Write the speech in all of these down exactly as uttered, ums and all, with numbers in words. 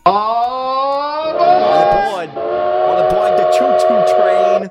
All aboard! All aboard the choo-choo train!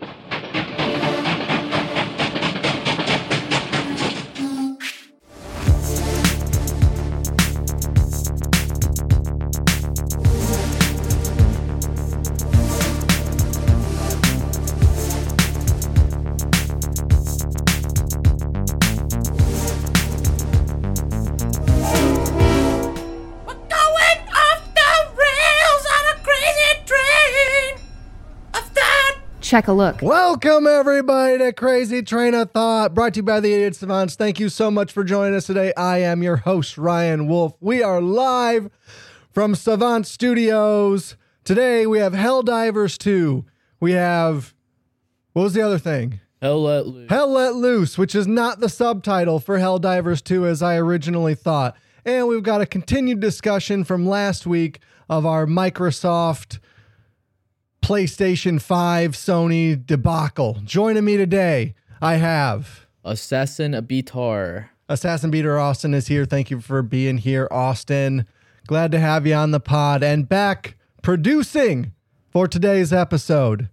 Check a look. Welcome, everybody, to Crazy Train of Thought, brought to you by the Idiot Savants. Thank you so much for joining us today. I am your host, Ryan Wolf. We are live from Savant Studios. Today, we have Helldivers two. We have, what was the other thing? Hell Let Loose. Hell Let Loose, which is not the subtitle for Helldivers two as I originally thought. And we've got a continued discussion from last week of our Microsoft PlayStation five Sony debacle. Joining me today, I have Assassin Abitar. Assassin Beater Austin is here. Thank you for being here, Austin. Glad to have you on the pod. And back producing for today's episode,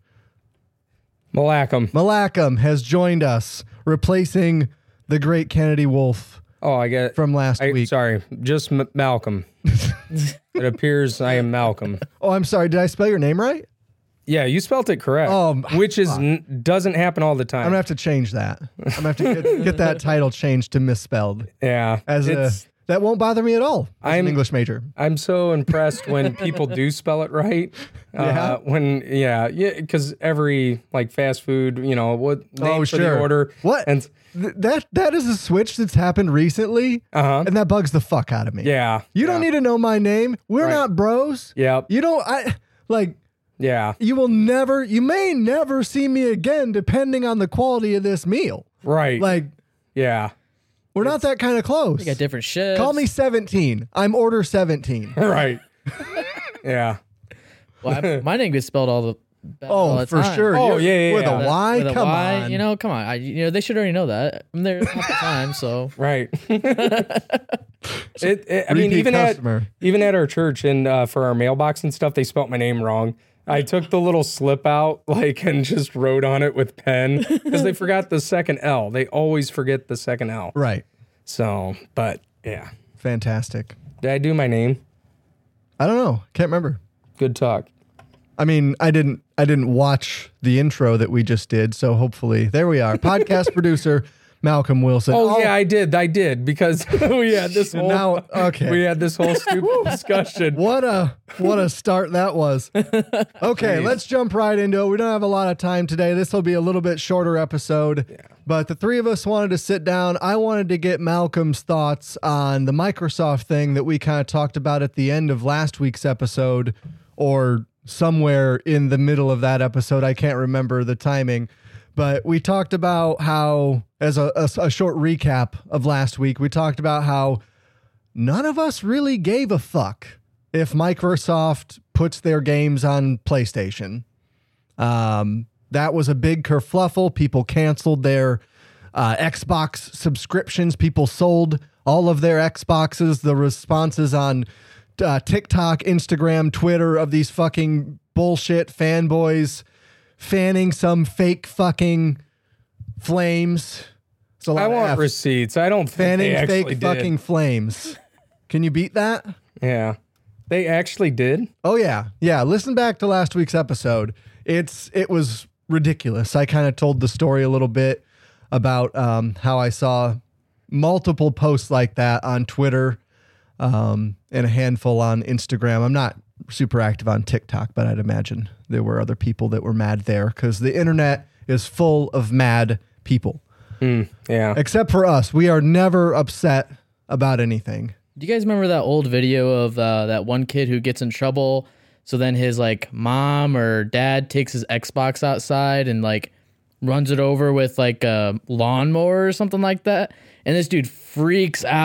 Malacum. Malacum has joined us, replacing the great Kennedy Wolf. Oh, I get from last I, week. Sorry, just M- Malcolm. It appears I am Malcolm. Oh, I'm sorry. Did I spell your name right? Yeah, you spelt it correct. Oh, which is n- doesn't happen all the time. I'm gonna have to change that. I'm gonna have to get, get that title changed to misspelled. Yeah, As a, that won't bother me at all. As I'm an English major. I'm so impressed when people do spell it right. Uh, Yeah? When yeah, yeah, because every like fast food, you know, what name Oh, for sure. the order. What? And Th- that that is a switch that's happened recently, uh huh. and that bugs the fuck out of me. Yeah. You don't yeah, need to know my name. We're Right. not bros. Yep. You don't. I like. Yeah. You will never. You may never see me again, depending on the quality of this meal. Right. Like yeah. we're not that kind of close. We got different shifts. Call me seventeen. I'm order seventeen. Right. yeah. Well, I, my name gets spelled all the all Oh, the for time. sure. Oh, You're- yeah, yeah, With yeah. a Y. With a Come Y, on. you know, come on. I, you know, they should already know that. I'm there all the time, so Right. it, it, I mean, Repeat even customer. at even at our church and uh, for our mailbox and stuff, they spelt my name wrong. I took the little slip out, like, and just wrote on it with pen because they forgot the second L. They always forget the second L. Right. So, but yeah, Fantastic. did I do my name? I don't know. Can't remember. Good talk. I mean, I didn't I didn't watch the intro that we just did, so hopefully there we are. Podcast producer Malcolm Wilson. Oh, yeah, I did. I did because we had this whole Now, okay. we had this whole stupid discussion. What a what a start that was. Okay, let's jump right into it. We don't have a lot of time today. This will be a little bit shorter episode. Yeah. But the three of us wanted to sit down. I wanted to get Malcolm's thoughts on the Microsoft thing that we kind of talked about at the end of last week's episode, or somewhere in the middle of that episode. I can't remember the timing. But we talked about how, as a, a, a short recap of last week, we talked about how none of us really gave a fuck if Microsoft puts their games on PlayStation. Um, that was a big kerfluffle. People canceled their uh, Xbox subscriptions. People sold all of their Xboxes. The responses on uh, TikTok, Instagram, Twitter of these fucking bullshit fanboys fanning some fake fucking flames. It's a lot I of want Fs. receipts. I don't think Fanning they actually fake did. fucking flames. Can you beat that? Yeah, they actually did. Oh yeah. Yeah. Listen back to last week's episode. It's, it was ridiculous. I kind of told the story a little bit about um, how I saw multiple posts like that on Twitter um, and a handful on Instagram. I'm not super active on TikTok, but I'd imagine there were other people that were mad there because the internet is full of mad people. Mm, yeah. Except for us. We are never upset about anything. do you guys remember that old video of uh, that one kid who gets in trouble? So then his like mom or dad takes his Xbox outside and like runs it over with like a lawnmower or something like that. And this dude freaks out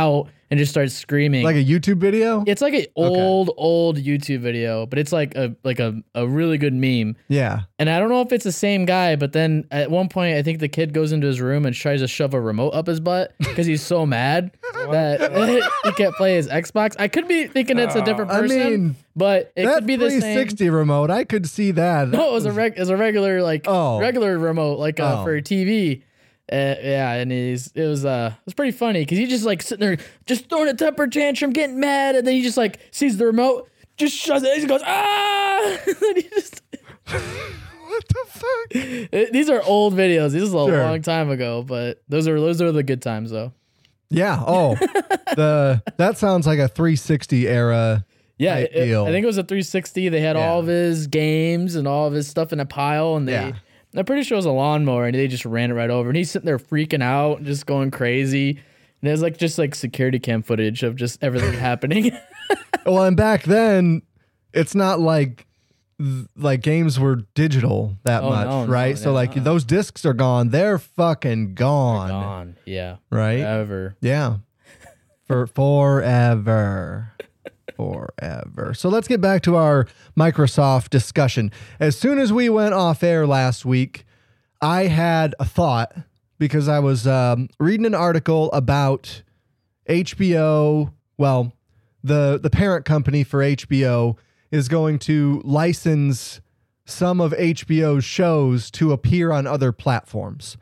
and just starts screaming. Like a YouTube video? It's like an old, old YouTube video, but it's like a like a, a really good meme. Yeah. And I don't know if it's the same guy, but then at one point, I think the kid goes into his room and tries to shove a remote up his butt because he's so mad that he can't play his Xbox. I could be thinking it's a different I person, mean, but it that could be the three same. sixty remote, I could see that. No, it was a reg- it was a regular like Oh. regular remote like uh, Oh. for a T V. Uh, yeah, and he's it was uh it was pretty funny because he just like sitting there just throwing a temper tantrum, getting mad, and then he just like sees the remote, just shuts it, he goes ah, and then he just. What the fuck? It- these are old videos. This is a Sure. long time ago, but those are those are the good times though. Yeah. Oh, the that sounds like a three sixty era. Yeah, type it- deal. I think it was a three sixty. They had all Yeah. of his games and all of his stuff in a pile, and they. Yeah. I'm pretty sure it was a lawnmower, and they just ran it right over. And he's sitting there freaking out, and just going crazy. And there's like just like security cam footage of just everything happening. Well, and back then, it's not like like games were digital that Oh, much, no, no, right? so yeah. like those discs are gone. They're fucking gone, Gone. Yeah. right? Ever. Yeah. For forever. Forever. So let's get back to our Microsoft discussion. As soon as we went off air last week, I had a thought because I was um, reading an article about H B O. Well, the the parent company for H B O is going to license some of H B O's shows to appear on other platforms.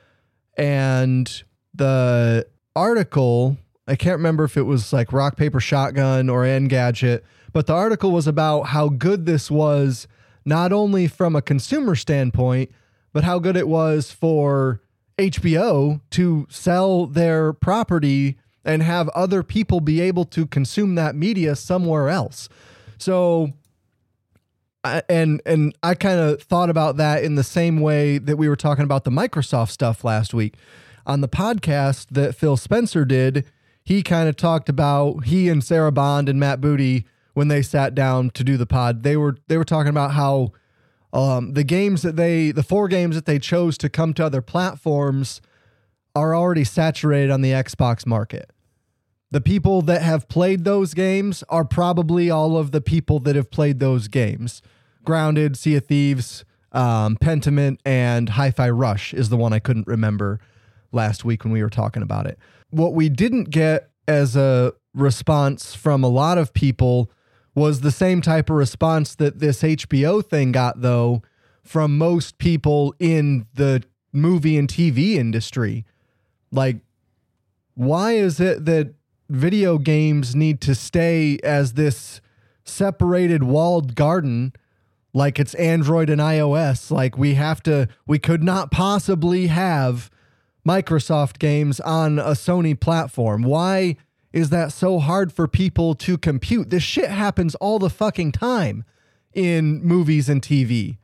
And the article, I can't remember if it was like Rock, Paper, Shotgun or Engadget, but the article was about how good this was, not only from a consumer standpoint, but how good it was for H B O to sell their property and have other people be able to consume that media somewhere else. So, I, and and I kind of thought about that in the same way that we were talking about the Microsoft stuff last week. On the podcast that Phil Spencer did, he kind of talked about, he and Sarah Bond and Matt Booty, when they sat down to do the pod, they were they were talking about how um, the games that they, the four games that they chose to come to other platforms are already saturated on the Xbox market. The people that have played those games are probably all of the people that have played those games. Grounded, Sea of Thieves, um, Pentiment, and Hi-Fi Rush is the one I couldn't remember last week when we were talking about it. What we didn't get as a response from a lot of people was the same type of response that this H B O thing got, though, from most people in the movie and T V industry. Like, why is it that video games need to stay as this separated walled garden, like it's Android and iOS? Like, we have to, we could not possibly have Microsoft games on a Sony platform. Why is that so hard for people to compute? This shit happens all the fucking time in movies and T V.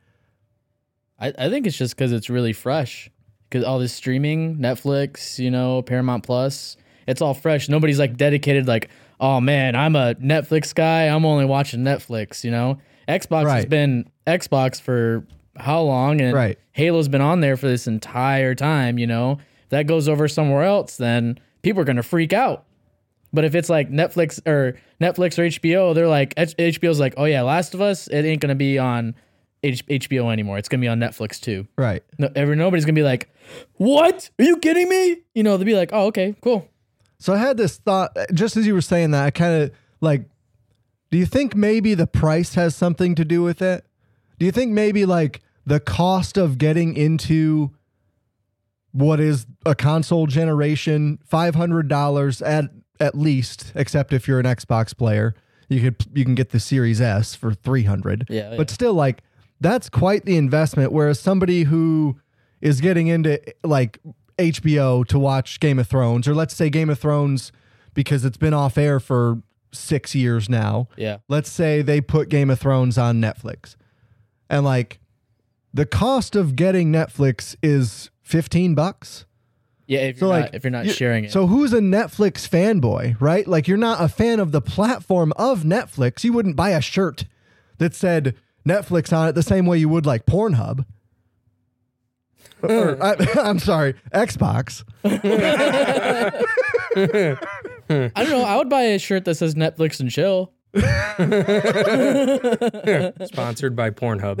I, I think it's just because it's really fresh. Because all this streaming, Netflix, you know, Paramount Plus, it's all fresh. Nobody's like dedicated, like, oh man, I'm a Netflix guy. I'm only watching Netflix, you know? Xbox has Right. been Xbox for how long? And Right. Halo's been on there for this entire time, you know? If that goes over somewhere else, then people are going to freak out. But if it's like Netflix or Netflix or H B O, they're like, H B O's like, oh yeah, Last of Us, it ain't going to be on H- HBO anymore. It's going to be on Netflix too. Right. No, every, nobody's going to be like, what? Are you kidding me? You know, they'll be like, oh, okay, cool. So I had this thought, just as you were saying that, I kind of like, do you think maybe the price has something to do with it? Do you think maybe like the cost of getting into what is a console generation, five hundred dollars at at least, except if you're an Xbox player, you could you can get the Series S for three hundred. Yeah, But yeah. still, like, that's quite the investment. Whereas somebody who is getting into like H B O to watch Game of Thrones, or let's say Game of Thrones because it's been off air for six years now. Yeah. Let's say they put Game of Thrones on Netflix, and like the cost of getting Netflix is fifteen bucks. Yeah, if So you're, like not, if you're not you- sharing it. So who's a Netflix fanboy, right? Like, you're not a fan of the platform of Netflix. You wouldn't buy a shirt that said Netflix on it the same way you would like Pornhub. Or, I, I'm sorry, Xbox. I don't know. I would buy a shirt that says Netflix and chill. Sponsored by Pornhub.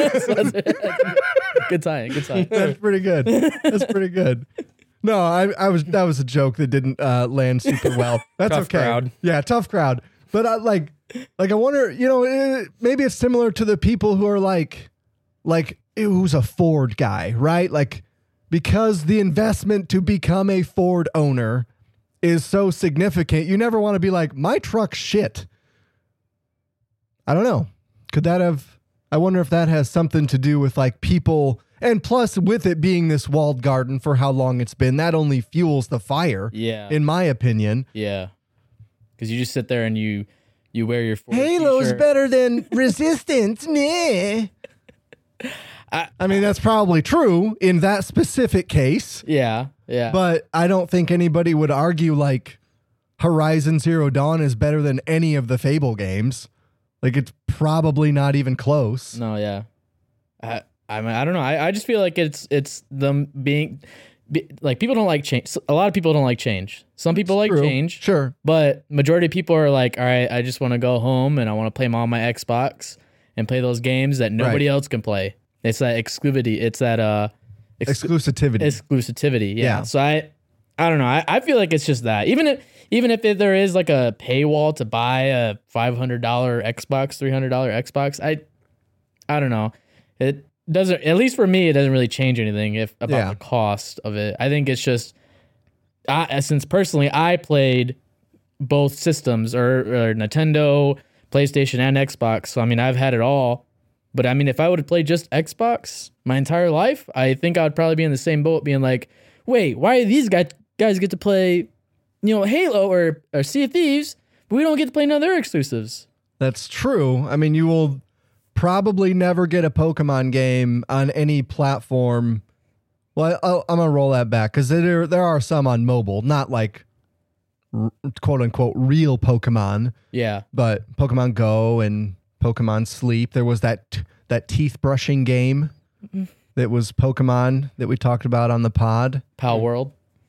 Good time. Good time. That's pretty good. That's pretty good. No, I, I was that was a joke that didn't uh, land super well. That's Tough okay. crowd. Yeah, tough crowd. But I, like, like I wonder, you know, eh, maybe it's similar to the people who are like, like who's a Ford guy, right? Like, because the investment to become a Ford owner is so significant, you never want to be like, my truck's shit. I don't know. Could that have, I wonder if that has something to do with like people, and plus with it being this walled garden for how long it's been, that only fuels the fire. Yeah. In my opinion. Yeah. Because you just sit there and you you wear your Ford Halo's t-shirt. better than Resistance. Meh. I, I mean, that's probably true in that specific case, Yeah. Yeah. but I don't think anybody would argue like Horizon Zero Dawn is better than any of the Fable games. Like, it's probably not even close. no, yeah. I I mean, I don't know. I, I just feel like it's it's them being be, like people don't like change. A lot of people don't like change. Some people like True. change. Sure. But majority of people are like, all right, I just want to go home and I want to play on my Xbox and play those games that nobody Right. else can play. It's that exclusivity. It's that uh ex- Exclusivity. exclusivity. Yeah. Yeah. So I I don't know. I, I feel like it's just that. Even if even if it, there is like a paywall to buy a five hundred dollars Xbox, three hundred dollars Xbox, I I don't know. It doesn't, at least for me, it doesn't really change anything if about Yeah. the cost of it. I think it's just I, since personally I played both systems or, or Nintendo, PlayStation, and Xbox. So I mean, I've had it all. But I mean, if I would have played just Xbox my entire life, I think I would probably be in the same boat, being like, "Wait, why do these guys guys get to play, you know, Halo or or Sea of Thieves, but we don't get to play none of their exclusives?" That's true. I mean, you will probably never get a Pokemon game on any platform. Well, I'll, I'm gonna roll that back because there there are some on mobile, not like r- quote unquote real Pokemon, Yeah, but Pokemon Go and Pokemon Sleep. There was that t- that teeth brushing game that was Pokemon that we talked about on the pod. Pal World.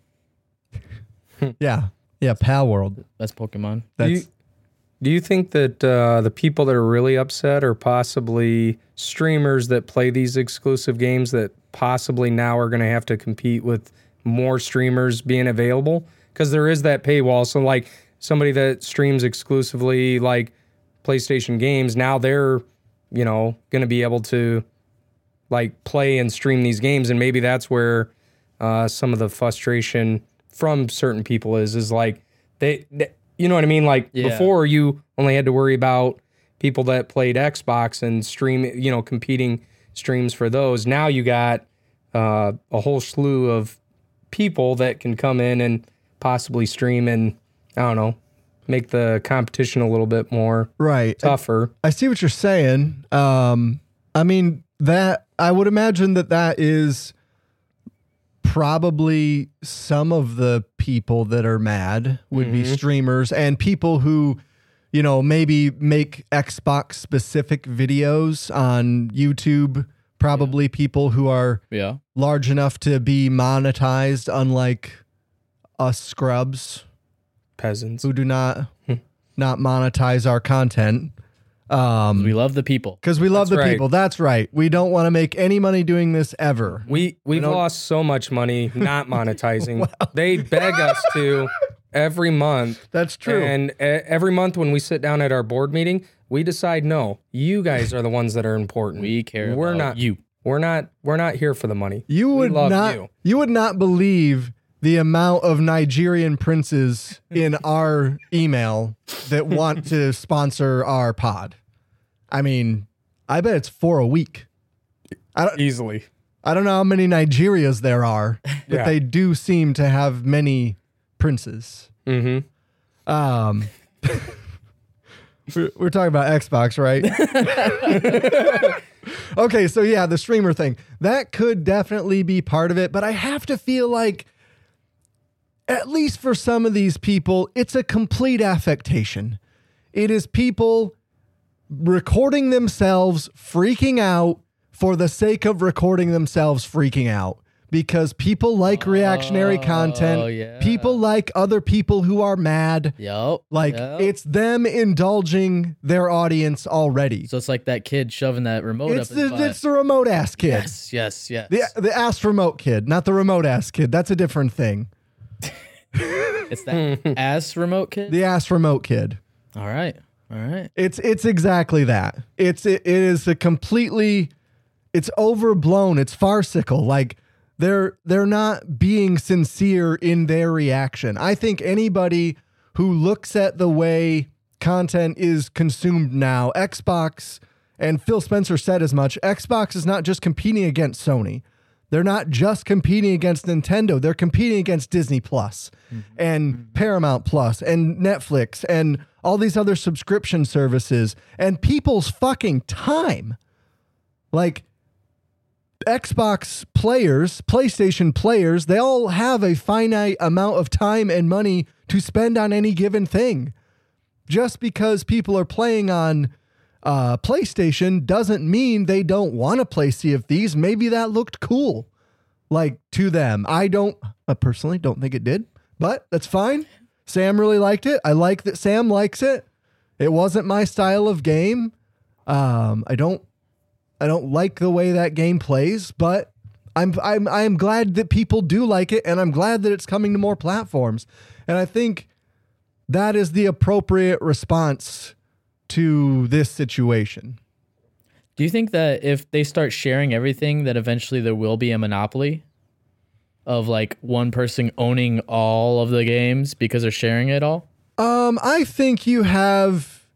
Yeah, yeah, Pal World. That's Pokemon. That's Do you, do you think that uh, the people that are really upset are possibly streamers that play these exclusive games that possibly now are going to have to compete with more streamers being available? Because there is that paywall. So like somebody that streams exclusively like PlayStation games, now they're, you know, going to be able to like play and stream these games. And maybe that's where uh, some of the frustration from certain people is, is like they, they you know what I mean? Like Yeah. before you only had to worry about people that played Xbox and stream, you know, competing streams for those. Now you got uh, a whole slew of people that can come in and possibly stream and, I don't know, make the competition a little bit more right. tougher. I see what you're saying. Um, I mean, that I would imagine that that is probably some of the people that are mad would be streamers and people who, you know, maybe make Xbox specific videos on YouTube. Probably people who are Yeah. large enough to be monetized, unlike us scrubs Peasants. who do not not monetize our content. Um, We love the people. Because we love That's the right. people. That's right. We don't want to make any money doing this ever. We we've lost so much money not monetizing. They beg us to every month. That's true. And e- every month when we sit down at our board meeting, we decide no, you guys are the ones that are important. We care We're about not you. We're not we're not here for the money. you we would love not. you. You. would not believe the amount of Nigerian princes in our email that want to sponsor our pod. I mean, I bet it's four a week. I don't. Easily. I don't know how many Nigerias there are, but Yeah. they do seem to have many princes. Mm-hmm. Um, we're, we're talking about Xbox, right? Okay, so yeah, the streamer thing. That could definitely be part of it, but I have to feel like, at least for some of these people, it's a complete affectation. It is people recording themselves freaking out for the sake of recording themselves freaking out. because people like reactionary content. yeah. People like other people who are mad. Yep. Like yep. it's them indulging their audience already. So it's like that kid shoving that remote It's up his the butt. it's the remote ass kid. Yes, yes, yes. The the ass remote kid, not the remote ass kid. That's a different thing. It's that ass remote kid. The ass remote kid. All right, all right. It's it's exactly that. It's it, it is a completely it's overblown. It's farcical. Like they're they're not being sincere in their reaction. I think anybody who looks at the way content is consumed now, Xbox, and Phil Spencer said as much, Xbox is not just competing against Sony. They're not just competing against Nintendo. They're competing against Disney Plus mm-hmm. and mm-hmm. Paramount Plus and Netflix and all these other subscription services and people's fucking time. Like Xbox players, PlayStation players, they all have a finite amount of time and money to spend on any given thing. Just because people are playing on Uh, PlayStation doesn't mean they don't want to play Sea of Thieves. Maybe that looked cool, like to them. I don't, I personally don't think it did, but that's fine. Sam really liked it. I like that Sam likes it. It wasn't my style of game. Um, I don't, I don't like the way that game plays, but I'm, I'm, I'm glad that people do like it, and I'm glad that it's coming to more platforms. And I think that is the appropriate response to this situation. Do you think that if they start sharing everything, that eventually there will be a monopoly of like one person owning all of the games because they're sharing it all? Um, I think you have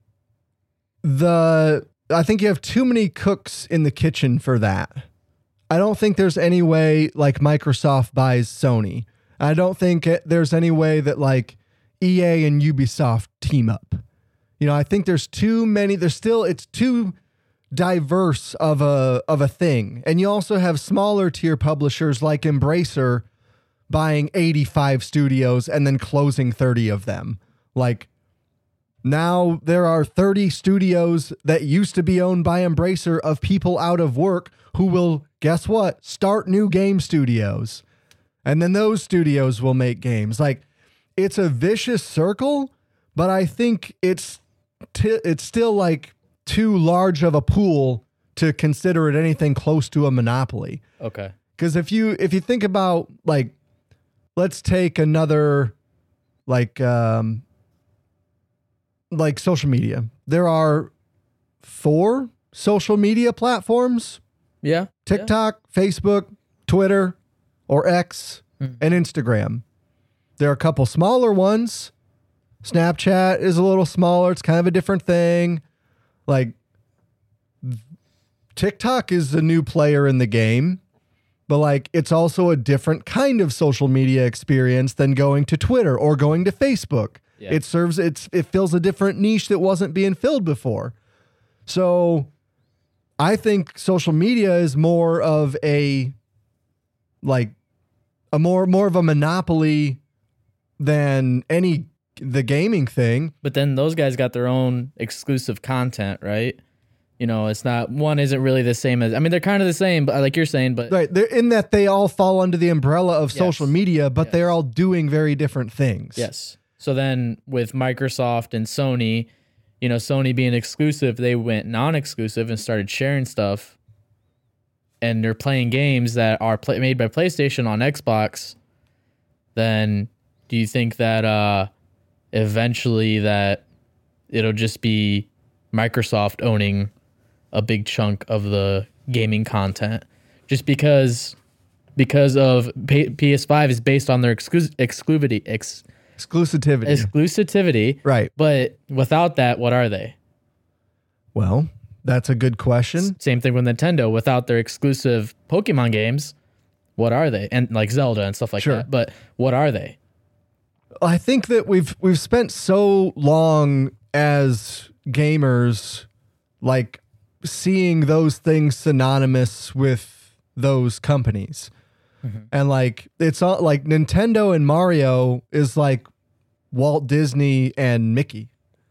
the, I think you have too many cooks in the kitchen for that. I don't think there's any way like Microsoft buys Sony. I don't think it, there's any way that like E A and Ubisoft team up. You know, I think there's too many, there's still, it's too diverse of a of a thing. And you also have smaller tier publishers like Embracer buying eighty-five studios and then closing thirty of them. Like now there are thirty studios that used to be owned by Embracer of people out of work who will, guess what, start new game studios. And then those studios will make games. Like it's a vicious circle, but I think it's T- it's still like too large of a pool to consider it anything close to a monopoly. Okay. Because if you if you think about like, let's take another like um like social media. There are four social media platforms. Yeah. TikTok, yeah. Facebook, Twitter, or X, mm. and Instagram. There are a couple smaller ones. Snapchat is a little smaller. It's kind of a different thing. Like TikTok is a new player in the game, but like it's also a different kind of social media experience than going to Twitter or going to Facebook. Yeah. It serves it's it fills a different niche that wasn't being filled before. So I think social media is more of a like a more more of a monopoly than any the gaming thing. But then those guys got their own exclusive content, right? You know, it's not, one isn't really the same as, I mean, they're kind of the same, but like you're saying, but right, they're in that they all fall under the umbrella of yes. social media, but yes. they're all doing very different things. Yes. So then with Microsoft and Sony, you know, Sony being exclusive, they went non-exclusive and started sharing stuff, and they're playing games that are play- made by PlayStation on Xbox. Then do you think that uh eventually that it'll just be Microsoft owning a big chunk of the gaming content, just because because of P S five is based on their exclus- exclusivity ex- exclusivity exclusivity, right? But without that, what are they? Well, that's a good question. Same thing with Nintendo. Without their exclusive Pokemon games, what are they? And like Zelda and stuff like sure. that. But what are they? I think that we've we've spent so long as gamers like seeing those things synonymous with those companies. Mm-hmm. And like it's all like Nintendo and Mario is like Walt Disney and Mickey.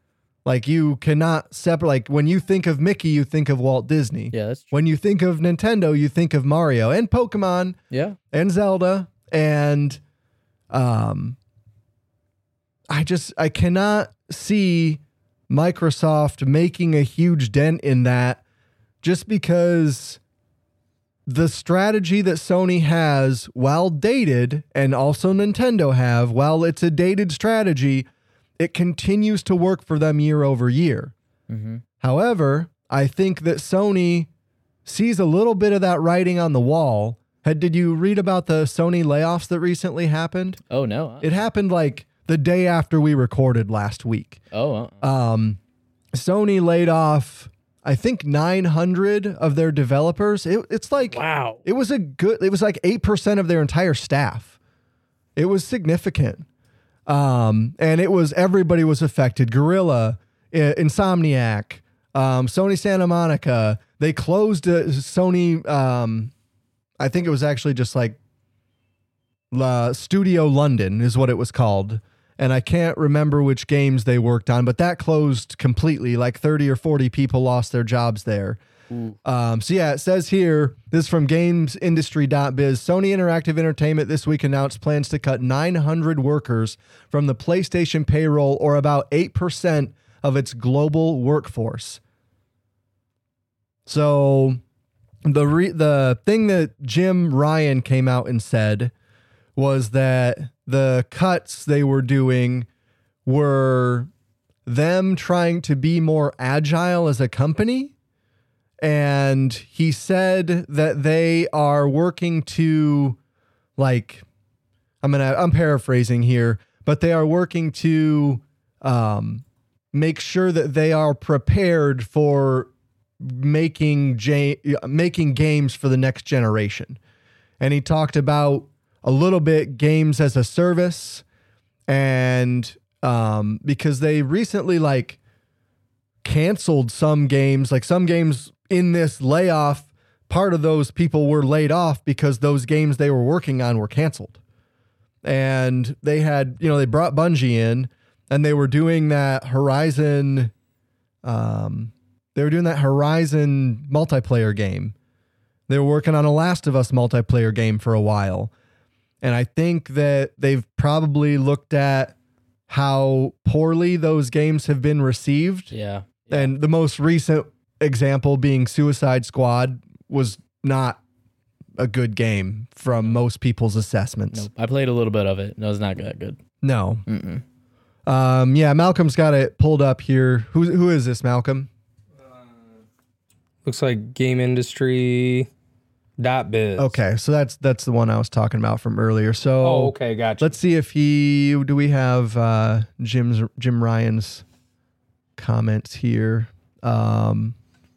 Like you cannot separate. Like when you think of Mickey, you think of Walt Disney. Yeah, that's true. When you think of Nintendo, you think of Mario and Pokemon Yeah. and Zelda. And um, I just, I cannot see Microsoft making a huge dent in that just because the strategy that Sony has, while dated, and also Nintendo have, while it's a dated strategy, it continues to work for them year over year. Mm-hmm. However, I think that Sony sees a little bit of that writing on the wall. Had, did you read about the Sony layoffs that recently happened? Oh, no. It happened like the day after we recorded last week. Oh, uh, Um, Sony laid off, I think, nine hundred of their developers. It, it's like, wow. it was a good, it was like eight percent of their entire staff. It was significant. Um, and it was, everybody was affected. Guerrilla, I- Insomniac, um, Sony Santa Monica. They closed uh, Sony. Um, I think it was actually just like uh, Studio London is what it was called. And I can't remember which games they worked on, but that closed completely. Like thirty or forty people lost their jobs there. Um, so yeah, it says here, this is from games industry dot biz. Sony Interactive Entertainment this week announced plans to cut nine hundred workers from the PlayStation payroll, or about eight percent of its global workforce. So the re- the thing that Jim Ryan came out and said was that the cuts they were doing were them trying to be more agile as a company. And he said that they are working to, like, I'm gonna, I'm paraphrasing here, but they are working to um, make sure that they are prepared for making ja- making games for the next generation. And he talked about a little bit games as a service, and um, because they recently like canceled some games, like some games. In this layoff, part of those people were laid off because those games they were working on were canceled. And they had, you know, they brought Bungie in and they were doing that Horizon, um, they were doing that Horizon multiplayer game. They were working on a Last of Us multiplayer game for a while. And I think that they've probably looked at how poorly those games have been received. Yeah. And the most recent example being Suicide Squad was not a good game from most people's assessments. Nope. I played a little bit of it. No, it's not that good. No. Mm-mm. Um, yeah, Malcolm's got it pulled up here. Who who is this, Malcolm? Looks like game industry dot biz. Okay, so that's that's the one I was talking about from earlier. So Oh, okay, gotcha. let's see if he do we have uh, Jim's Jim Ryan's comments here. Um,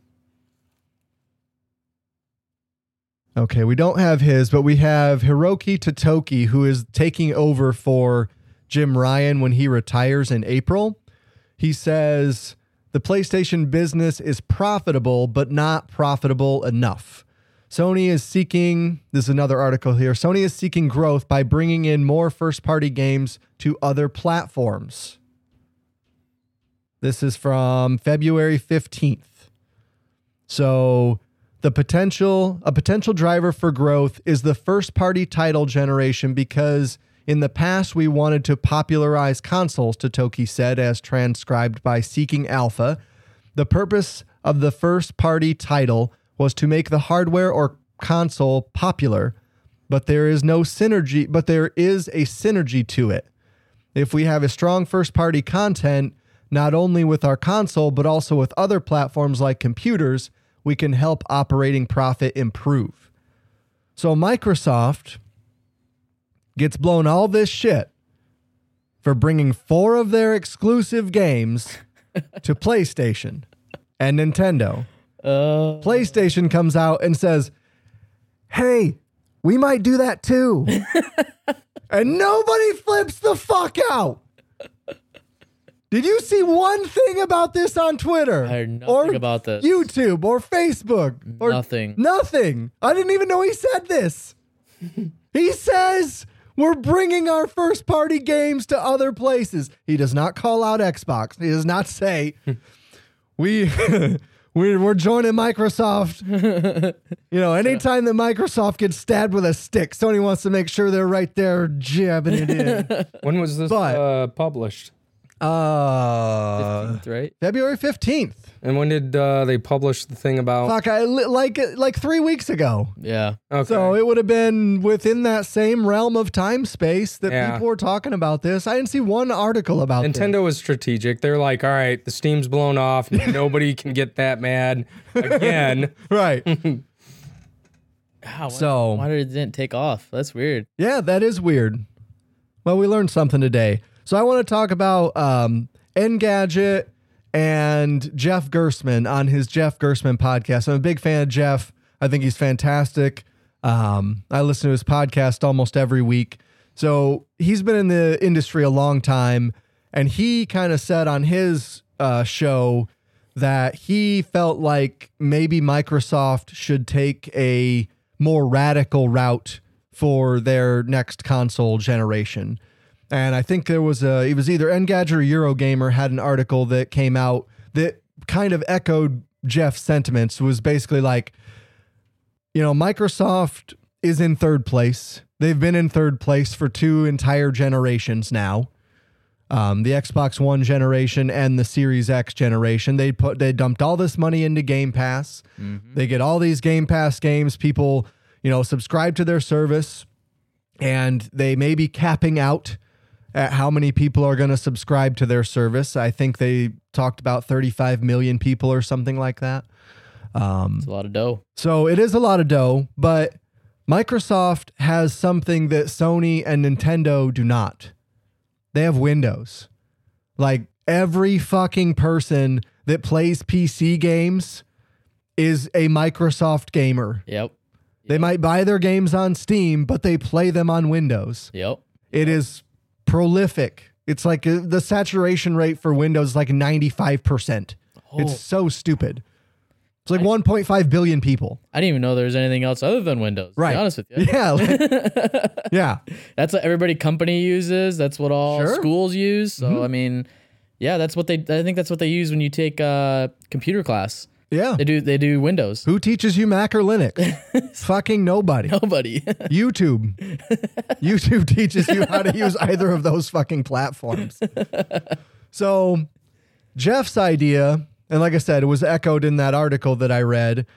Okay, we don't have his, but we have Hiroki Totoki, who is taking over for Jim Ryan when he retires in April. He says, the PlayStation business is profitable, but not profitable enough. Sony is seeking, this is another article here, Sony is seeking growth by bringing in more first-party games to other platforms. This is from February fifteenth. So the potential, a potential driver for growth is the first-party title generation because in the past we wanted to popularize consoles, Totoki said, as transcribed by Seeking Alpha. The purpose of the first-party title was to make the hardware or console popular, but there is no synergy, but there is a synergy to it. If we have a strong first-party content, not only with our console, but also with other platforms like computers, we can help operating profit improve. So Microsoft gets blown all this shit for bringing four of their exclusive games to PlayStation and Nintendo. Uh, PlayStation comes out and says, hey, we might do that too. And nobody flips the fuck out. Did you see one thing about this on Twitter? I heard nothing or about this. YouTube or Facebook or Nothing. Nothing. I didn't even know he said this. He says We're bringing our first party games to other places. He does not call out Xbox. He does not say, we, we're, we're joining Microsoft. You know, anytime that Microsoft gets stabbed with a stick, Sony wants to make sure they're right there jabbing it in. When was this But- uh, published? Uh, fifteenth, right? February fifteenth. And when did uh, they publish the thing about? Fuck, I, li- like, like three weeks ago. Yeah. Okay. So it would have been within that same realm of time space that Yeah. people were talking about this. I didn't see one article about Nintendo was strategic. They're like, all right, the Steam's blown off. Nobody can get that mad again. this. Right. Wow, why- So- why did it didn't take off? That's weird. Yeah, that is weird. Well, we learned something today. So I want to talk about um, Engadget and Jeff Gerstmann on his Jeff Gerstmann podcast. I'm a big fan of Jeff. I think he's fantastic. Um, I listen to his podcast almost every week. So he's been in the industry a long time, and he kind of said on his uh, show that he felt like maybe Microsoft should take a more radical route for their next console generation. And I think there was a, it was either Engadget or Eurogamer had an article that came out that kind of echoed Jeff's sentiments. It was basically like, you know, Microsoft is in third place. They've been in third place for two entire generations now. Um, the Xbox One generation and the Series X generation. They put, they dumped all this money into Game Pass. Mm-hmm. They get all these Game Pass games. People, you know, subscribe to their service, and they may be capping out at how many people are going to subscribe to their service. I think they talked about thirty-five million people or something like that. Um, It's a lot of dough. so it is a lot of dough, but Microsoft has something that Sony and Nintendo do not. They have Windows. Like every fucking person that plays P C games is a Microsoft gamer. Yep. They might buy their games on Steam, but they play them on Windows. Yep. It is prolific. It's like uh, the saturation rate for Windows is like ninety-five percent. Oh. It's so stupid. It's like one point five billion people. I didn't even know there was anything else other than Windows. To Right. be honest with you. Yeah. like- yeah. That's what everybody company uses. That's what all Sure. schools use. So I mean, yeah, that's what they. I think that's what they use when you take uh, computer class. Yeah. They do. They do Windows. Who teaches you Mac or Linux? Fucking nobody. Nobody. YouTube. YouTube teaches you how to use either of those fucking platforms. So Jeff's idea, and like I said, it was echoed in that article that I read,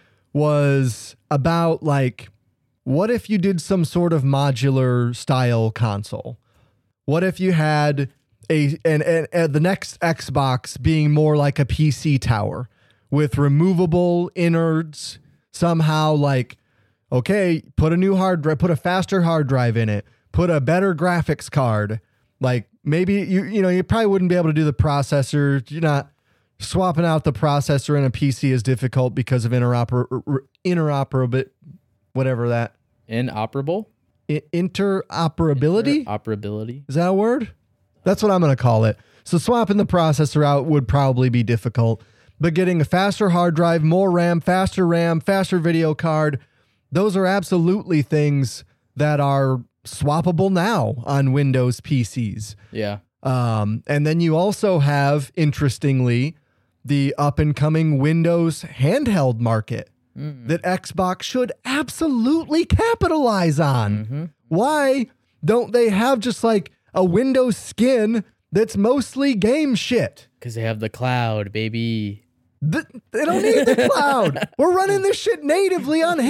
was about like, what if you did some sort of modular style console? What if you had a and, and, and the next Xbox being more like a P C tower with removable innards, somehow like, okay, put a new hard drive, put a faster hard drive in it, put a better graphics card. Like maybe you you know, you probably wouldn't be able to do the processor. You're not swapping out the processor in a P C is difficult because of interoper interoperable whatever that Inoperable. I- interoperability. Operability. Is that a word? That's what I'm going to call it. So swapping the processor out would probably be difficult, but getting a faster hard drive, more RAM, faster RAM, faster video card, those are absolutely things that are swappable now on Windows P Cs. Yeah. Um, and then you also have, interestingly, the up and coming Windows handheld market that Xbox should absolutely capitalize on. Why don't they have just like a Windows skin that's mostly game shit? Because they have the cloud, baby. Th- they don't need the cloud. We're running this shit natively on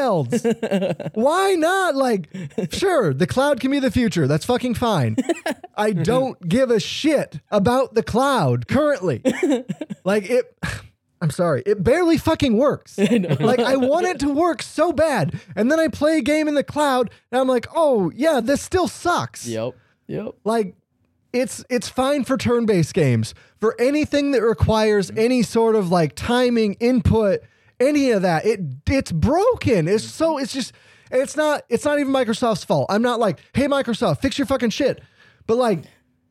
handhelds. Why not? Like, sure, the cloud can be the future. That's fucking fine. I don't give a shit about the cloud currently. Like it, I'm sorry, it barely fucking works. Like I want it to work so bad. And then I play a game in the cloud and I'm like, oh yeah, this still sucks. Yep. Yep. Like it's it's fine for turn-based games. For anything that requires any sort of like timing, input, any of that, it it's broken. It's so it's just it's not it's not even Microsoft's fault. I'm not like, hey Microsoft, fix your fucking shit. But like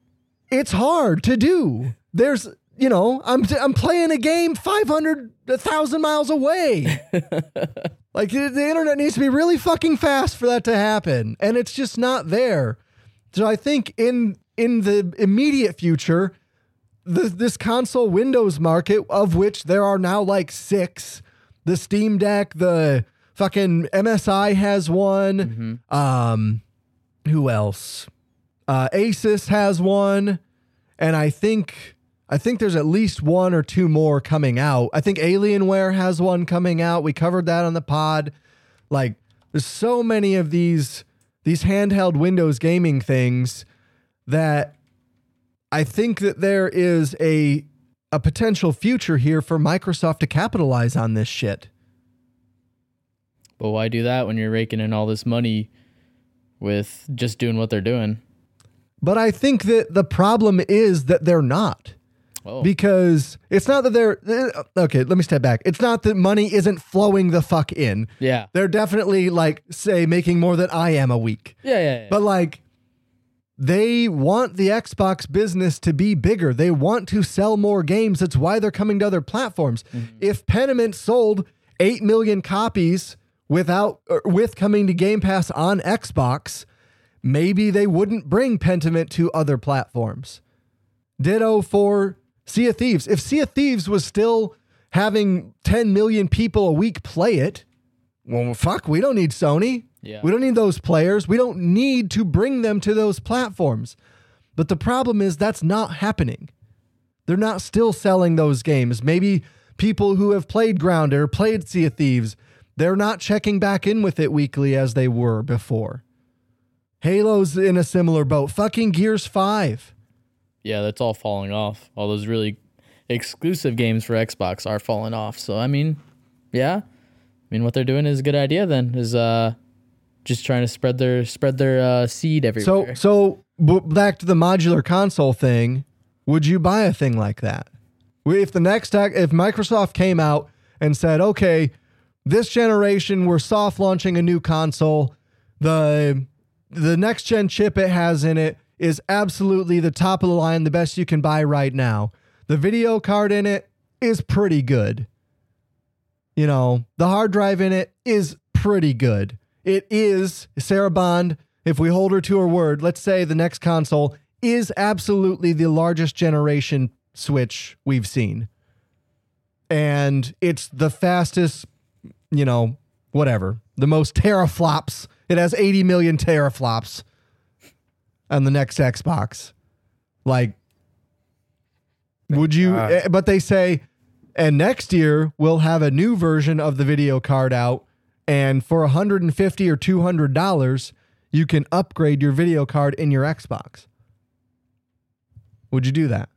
it's hard to do. There's you know, I'm I'm playing a game five hundred, one thousand miles away. Like Like the, the internet needs to be really fucking fast for that to happen, and it's just not there. So I think in in the immediate future, the, this console Windows market, of which there are now like six, the Steam Deck, the fucking M S I has one. Mm-hmm. Um, who else? Uh, Asus has one, and I think I think there's at least one or two more coming out. I think Alienware has one coming out. We covered that on the pod. Like, there's so many of these these handheld Windows gaming things that I think that there is a a potential future here for Microsoft to capitalize on this shit. But why do that when you're raking in all this money with just doing what they're doing? But I think that the problem is that they're not. Oh. Because it's not that they're okay, let me step back. It's not that money isn't flowing the fuck in. Yeah. They're definitely, like, say, making more than I am a week. Yeah, yeah, yeah. But like, they want the Xbox business to be bigger. They want to sell more games. That's why they're coming to other platforms. Mm-hmm. If Pentiment sold eight million copies without or with coming to Game Pass on Xbox, maybe they wouldn't bring Pentiment to other platforms. Ditto for Sea of Thieves. If Sea of Thieves was still having ten million people a week play it, well, fuck, we don't need Sony. Yeah. We don't need those players. We don't need to bring them to those platforms. But the problem is that's not happening. They're not still selling those games. Maybe people who have played Grounded or played Sea of Thieves, they're not checking back in with it weekly as they were before. Halo's in a similar boat. Fucking Gears five. Yeah, that's all falling off. All those really exclusive games for Xbox are falling off. So, I mean, yeah. I mean, what they're doing is a good idea then, is uh, just trying to spread their spread their uh, seed everywhere. So, so b- back to the modular console thing, would you buy a thing like that? If the next, if Microsoft came out and said, okay, this generation, we're soft launching a new console, the the next gen chip it has in it is absolutely the top of the line, the best you can buy right now. The video card in it is pretty good. You know, the hard drive in it is pretty good. It is, Sarah Bond, if we hold her to her word, let's say the next console is absolutely the largest generation Switch we've seen. And it's the fastest, you know, whatever, the most teraflops. It has eighty million teraflops on the next Xbox. Like, would you, God. but they say, and next year we'll have a new version of the video card out, and for one hundred fifty dollars or two hundred dollars, you can upgrade your video card in your Xbox. Would you do that?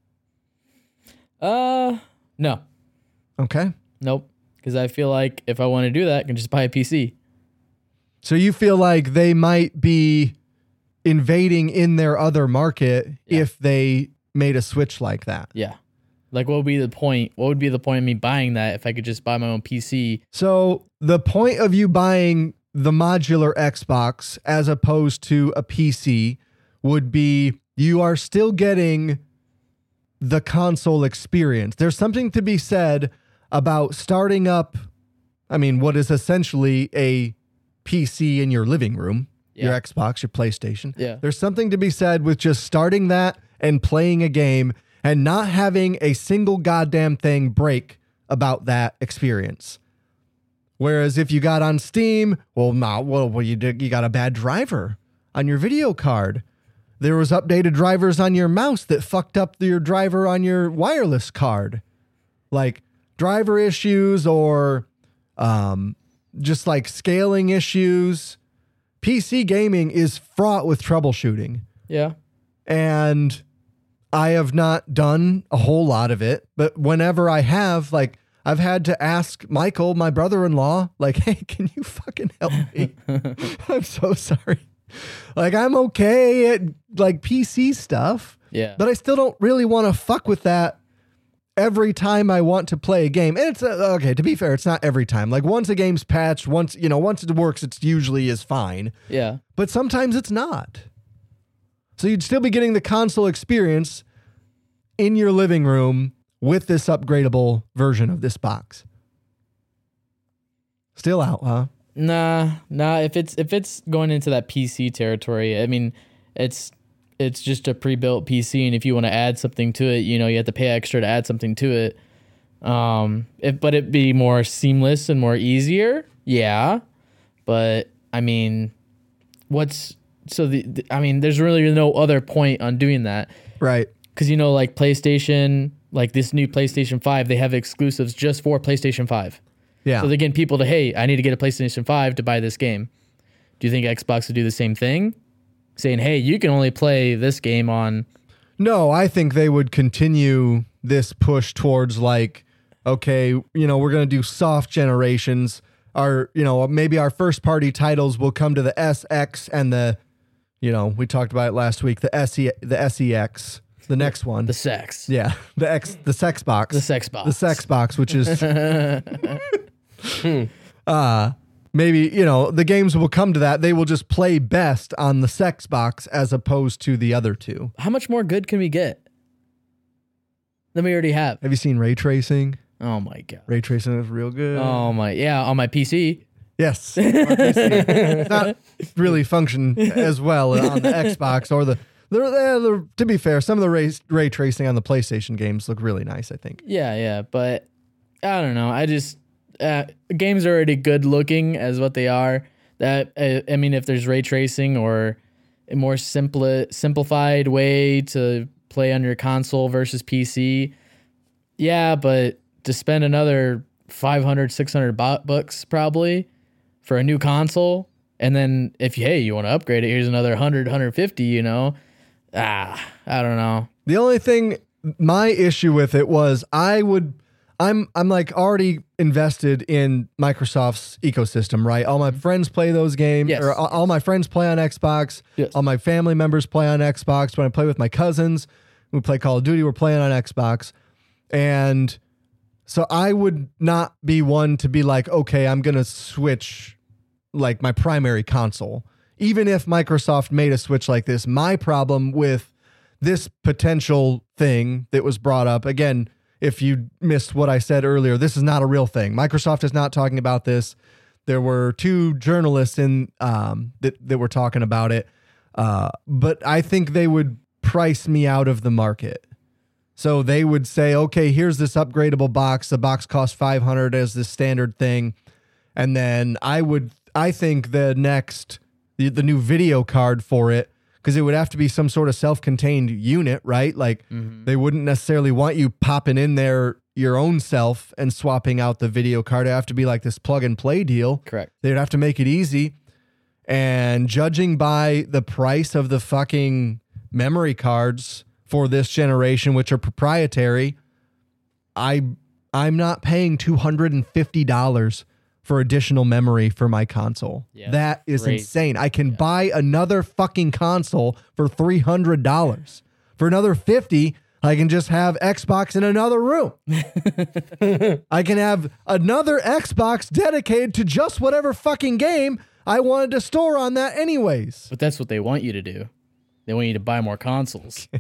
Uh, no. Okay. Nope. Because I feel like if I want to do that, I can just buy a P C. So you feel like they might be invading in their other market Yeah. if they made a Switch like that. Yeah. Like, what would be the point? What would be the point of me buying that if I could just buy my own P C? So the point of you buying the modular Xbox as opposed to a P C would be you are still getting the console experience. There's something to be said about starting up, I mean, what is essentially a P C in your living room, Yeah. your Xbox, your PlayStation. Yeah. There's something to be said with just starting that and playing a game and not having a single goddamn thing break about that experience. Whereas if you got on Steam, well, no, well, well you did, you got a bad driver on your video card. There was updated drivers on your mouse that fucked up your driver on your wireless card. Like driver issues or um, just like scaling issues. P C gaming is fraught with troubleshooting. Yeah. And I have not done a whole lot of it, but whenever I have, like, I've had to ask Michael, my brother-in-law, like, hey, can you fucking help me? I'm so sorry. Like, I'm okay at, like, P C stuff, Yeah. but I still don't really want to fuck with that every time I want to play a game. And it's, uh, okay, to be fair, it's not every time. Like, once a game's patched, once, you know, once it works, it's usually is fine. Yeah. But sometimes it's not. So you'd still be getting the console experience in your living room with this upgradable version of this box. Still out, huh? Nah, nah. If it's if it's going into that P C territory, I mean, it's it's just a pre-built P C, and if you want to add something to it, you know, you have to pay extra to add something to it. Um, if, but it'd be more seamless and more easier, yeah. But I mean, what's so the, the I mean, there's really no other point on doing that, Right. because you know, like PlayStation, like this new PlayStation five, they have exclusives just for PlayStation five. Yeah. So they're getting people to, hey, I need to get a PlayStation five to buy this game. Do you think Xbox would do the same thing? Saying, hey, you can only play this game on. No, I think they would continue this push towards like, okay, you know, we're going to do soft generations. Our, you know, maybe our first party titles will come to the S X and the, you know, we talked about it last week, the S E, the S E X, the next one. The sex. Yeah, the X, the sex box. The sex box. The sex box, which is uh maybe, you know, the games will come to that. They will just play best on the sex box as opposed to the other two. How much more good can we get than we already have? Have you seen ray tracing? Oh my god. Ray tracing is real good. Oh my, yeah, on my P C. Yes. It's not really function as well on the Xbox or the, the, the, the to be fair, some of the ray, ray tracing on the PlayStation games look really nice, I think. Yeah, yeah, but I don't know. I just uh, games are already good looking as what they are. That uh, I mean, if there's ray tracing or a more simple simplified way to play on your console versus P C, yeah, but to spend another five hundred, six hundred bucks probably for a new console, and then if you, hey, you want to upgrade it, here's another one hundred, one hundred fifty, you know. Ah, I don't know. The only thing, my issue with it was I would, I'm, I'm like already invested in Microsoft's ecosystem, right? All my friends play those games, Yes. or all, all my friends play on Xbox. Yes. All my family members play on Xbox. When I play with my cousins, we play Call of Duty, we're playing on Xbox. And so I would not be one to be like, okay, I'm going to switch like my primary console. Even if Microsoft made a switch like this, my problem with this potential thing that was brought up, again, if you missed what I said earlier, this is not a real thing. Microsoft is not talking about this. There were two journalists in um, that, that were talking about it. Uh, but I think they would price me out of the market. So they would say, okay, here's this upgradable box. The box costs five hundred dollars as the standard thing. And then I would, I think the next, the, the new video card for it, because it would have to be some sort of self-contained unit, right? Like Mm-hmm. they wouldn't necessarily want you popping in there your own self and swapping out the video card. It'd have to be like this plug and play deal. Correct. They'd have to make it easy. And judging by the price of the fucking memory cards for this generation, which are proprietary, I, I'm not paying two hundred fifty dollars for additional memory for my console. Yeah, that is great. insane. I can buy another fucking console for three hundred dollars. For another fifty dollars, I can just have Xbox in another room. I can have another Xbox dedicated to just whatever fucking game I wanted to store on that anyways. But that's what they want you to do. They want you to buy more consoles.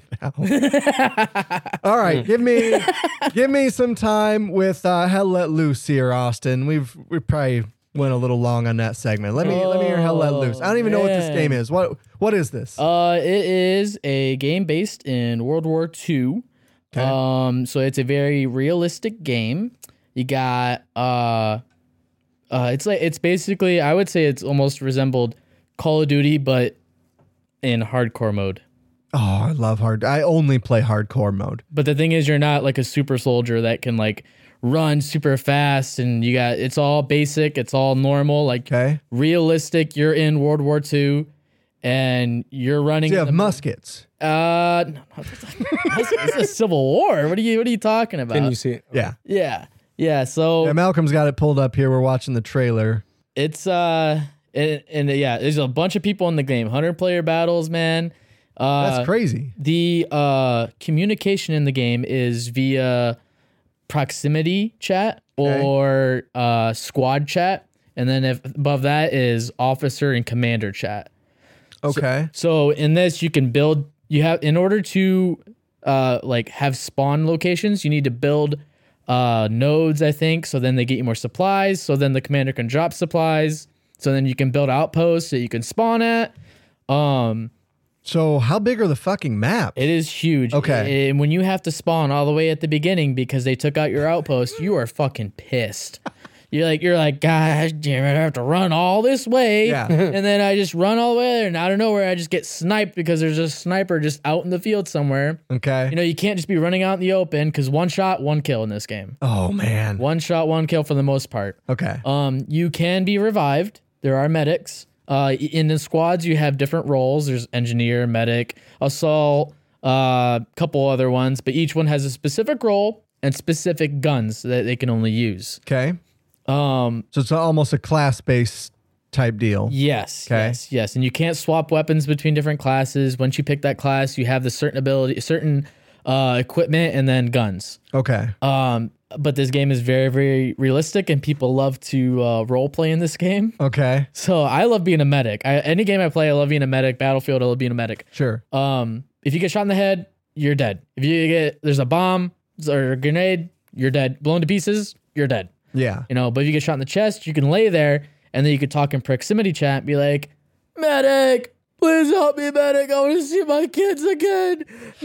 All right, give me give me some time with uh, Hell Let Loose here, Austin. We've we probably went a little long on that segment. Let me let me hear Hell Let Loose. I don't even know what this man. game is. What what is this? Uh, it is a game based in World War Two. Okay. Um, so it's a very realistic game. You got uh, uh, it's like it's basically I would say it's almost resembled Call of Duty, but in hardcore mode. Oh, I love hard. I only play hardcore mode. But the thing is, you're not like a super soldier that can like run super fast, and you got it's all basic, it's all normal, like Okay. realistic. You're in World War Two, and you're running. So you have the- muskets. Uh, no, no, this is a civil war. What are you? What are you talking about? Can you see it? Yeah. yeah, yeah. So Yeah, Malcolm's got it pulled up here. We're watching the trailer. it's uh, and, and yeah, there's a bunch of people in the game. Hundred player battles, man. Uh, That's crazy. The uh, communication in the game is via proximity chat Okay. or uh, squad chat, and then if above that is officer and commander chat. Okay. So in this, you can build. You have in order to uh, like have spawn locations, you need to build uh, nodes, I think. So then they get you more supplies. So then the commander can drop supplies. So then you can build outposts that you can spawn at. Um, So how big are the fucking maps? it is huge. Okay. And when you have to spawn all the way at the beginning because they took out your outpost, you are fucking pissed. You're like, you're like, gosh damn it, I have to run all this way. Yeah. And then I just run all the way there, and out of nowhere, I just get sniped because there's a sniper just out in the field somewhere. Okay. You know, you can't just be running out in the open because one shot, one kill in this game. Oh man. One shot, one kill for the most part. Okay. Um, you can be revived. There are medics. Uh, in the squads, you have different roles. There's engineer, medic, assault, a uh, couple other ones, but each one has a specific role and specific guns that they can only use. Okay. Um, So it's almost a class-based type deal. yes, Okay. yes, yes, and you can't swap weapons between different classes. Once you pick that class, you have the certain ability, certain uh, equipment, and then guns. Okay. Um, but this game is very, very realistic, and people love to uh, role play in this game. Okay. So I love being a medic. I, any game I play, I love being a medic. Battlefield, I love being a medic. Sure. Um, if you get shot in the head, you're dead. If you get there's a bomb or a grenade, you're dead. Blown to pieces, you're dead. Yeah. You know, but if you get shot in the chest, you can lay there and then you could talk in proximity chat and be like, medic, please help me, medic. I want to see my kids again.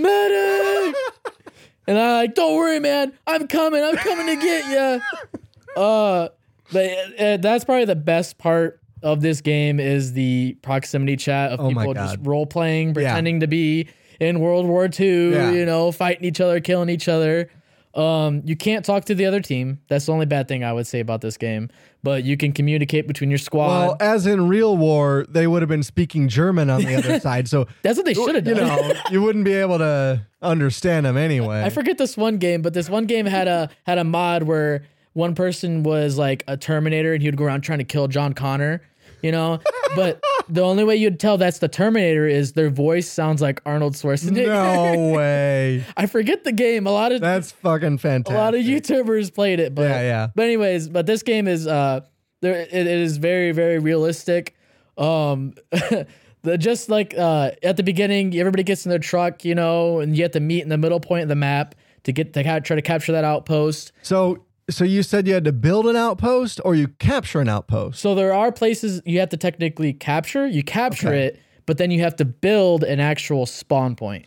Medic. And I'm like, don't worry, man. I'm coming. I'm coming to get you. Uh, but uh, that's probably the best part of this game is the proximity chat of Oh my people just God. role playing, pretending to be in World War Two, Yeah. you know, fighting each other, killing each other. Um, you can't talk to the other team. That's the only bad thing I would say about this game. But you can communicate between your squad. Well, as in real war, they would have been speaking German on the other side. So, That's what they should have you done. know, you wouldn't be able to understand them anyway. I forget this one game, but this one game had a had a mod where one person was like a Terminator and he would go around trying to kill John Connor, you know? But the only way you'd tell that's the Terminator is their voice sounds like Arnold Schwarzenegger. No way. I forget the game. A lot of That's fucking fantastic. a lot of YouTubers played it, but Yeah, yeah. But anyways, but this game is uh there it, it is very, very realistic. Um the just like uh at the beginning, everybody gets in their truck, you know, and you have to meet in the middle point of the map to get to ca- try to capture that outpost. So, so you said you had to build an outpost or you capture an outpost? So there are places you have to technically capture. You capture Okay. it, but then you have to build an actual spawn point.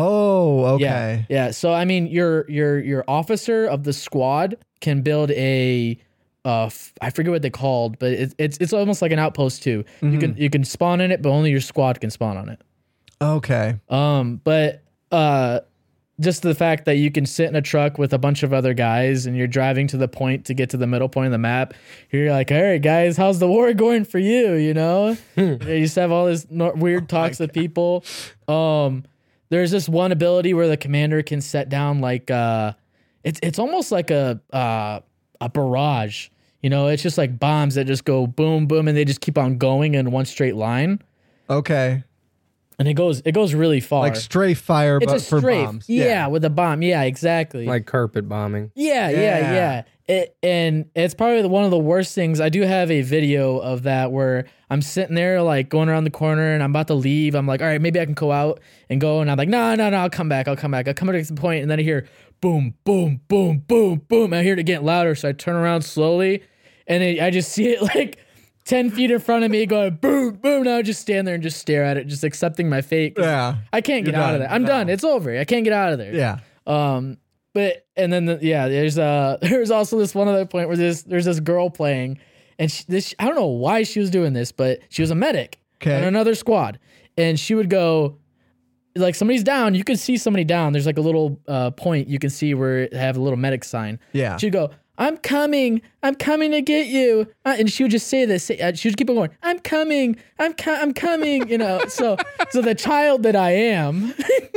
Oh, okay. Yeah. Yeah. So I mean, your your your officer of the squad can build a uh f- I forget what they called, but it's it's it's almost like an outpost too. You can you can spawn in it, but only your squad can spawn on it. Okay. Um, but uh just the fact that you can sit in a truck with a bunch of other guys and you're driving to the point to get to the middle point of the map. You're like, all right, guys, how's the war going for you? You know, you just have all this no- weird talks with people. Um, there's this one ability where the commander can set down like, uh, it's, it's almost like a, uh, a barrage, you know, it's just like bombs that just go boom, boom, and they just keep on going in one straight line. Okay. And it goes, it goes really far. Like strafe fire, it's but a for strafe. bombs. Yeah, with a bomb. Yeah, exactly. Like carpet bombing. Yeah, yeah, Yeah. yeah. It, and it's probably the- one of the worst things. I do have a video of that where I'm sitting there like going around the corner and I'm about to leave. I'm like, all right, maybe I can go out and go. And I'm like, no, no, no, I'll come back. I'll come back. I'll come back to the point, and then I hear boom, boom, boom, boom, boom. I hear it getting louder, so I turn around slowly, and it, I just see it like ten feet in front of me going boom, boom. Now I just stand there and just stare at it, just accepting my fate. 'cause Yeah. I can't get You're out of done. there. I'm No. done. It's over. I can't get out of there. Yeah. Um, but and then the, yeah, there's uh there's also this one other point where there's there's this girl playing, and she, this I don't know why she was doing this, but she was a medic Okay. on another squad, and she would go like somebody's down, you could see somebody down. There's like a little uh point you can see where it have a little medic sign. Yeah. She'd go, I'm coming, I'm coming to get you, uh, and she would just say this. Say, uh, she would keep on going, I'm coming, I'm co- I'm coming, you know. So so the child that I am.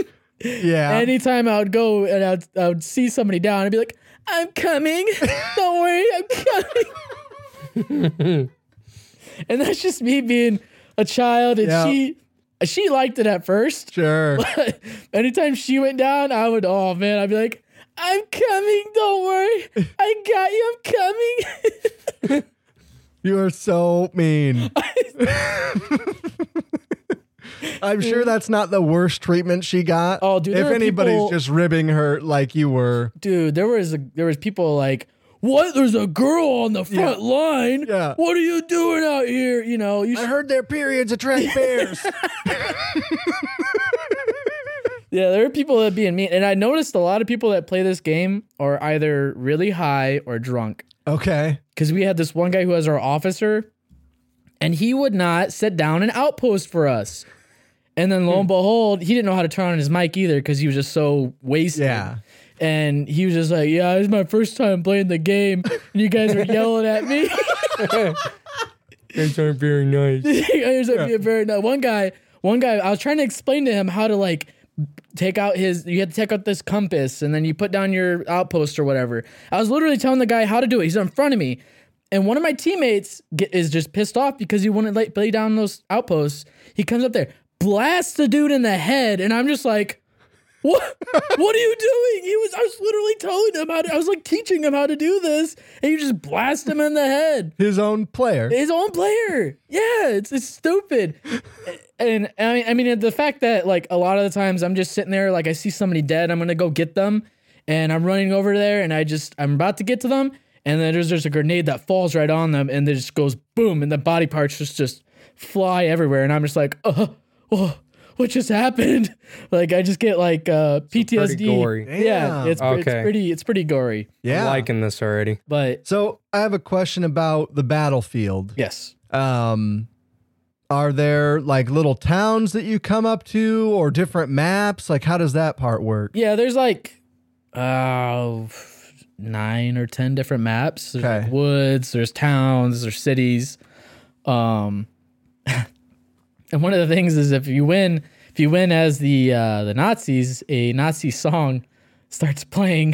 Yeah. Anytime I would go and I would, I would see somebody down, I'd be like, I'm coming. Don't worry, I'm coming. And that's just me being a child. And Yeah. she she liked it at first. Sure. Anytime she went down, I would, oh man, I'd be like, I'm coming. Don't worry. I got you. I'm coming. You are so mean. I'm sure that's not the worst treatment she got. Oh, dude, there if were anybody's people- just ribbing her like you were. Dude, there was a, there was people like, what? There's a girl on the front line. Yeah. What are you doing out here? You know, you I should, heard their periods attract bears. yeah, there are people that being mean. And I noticed a lot of people that play this game are either really high or drunk. Okay. Because we had this one guy who was our officer, and he would not sit down an outpost for us. And then lo and behold, he didn't know how to turn on his mic either because he was just so wasted. Yeah. And he was just like, yeah, this is my first time playing the game, and you guys are yelling at me. Guys aren't very nice. You guys are being very nice. One guy, one guy, I was trying to explain to him how to like take out his, you have to take out this compass, and then you put down your outpost or whatever. I was literally telling the guy how to do it. He's in front of me. And one of my teammates get, is just pissed off because he wouldn't lay, lay down those outposts. He comes up there, blasts the dude in the head, and I'm just like, what? What are you doing? He was. I was literally telling him how to. I was like teaching him how to do this, and you just blast him in the head. His own player. His own player. Yeah, it's it's stupid. And I mean, I mean, the fact that like a lot of the times I'm just sitting there, like I see somebody dead, I'm gonna go get them, and I'm running over there, and I just I'm about to get to them, and then there's there's a grenade that falls right on them, and it just goes boom, and the body parts just just fly everywhere, and I'm just like, oh, oh. What just happened? Like I just get like uh, P T S D. Pretty gory. Yeah, Damn. it's, Okay. it's pretty it's pretty gory. Yeah. I'm liking this already. But So I have a question about the battlefield. yes, Um, are there like little towns that you come up to or different maps? Like, how does that part work? yeah, there's like uh, nine or ten different maps. There's Okay. like woods, there's towns, there's cities. Um, and one of the things is if you win, if you win as the uh, the Nazis, a Nazi song starts playing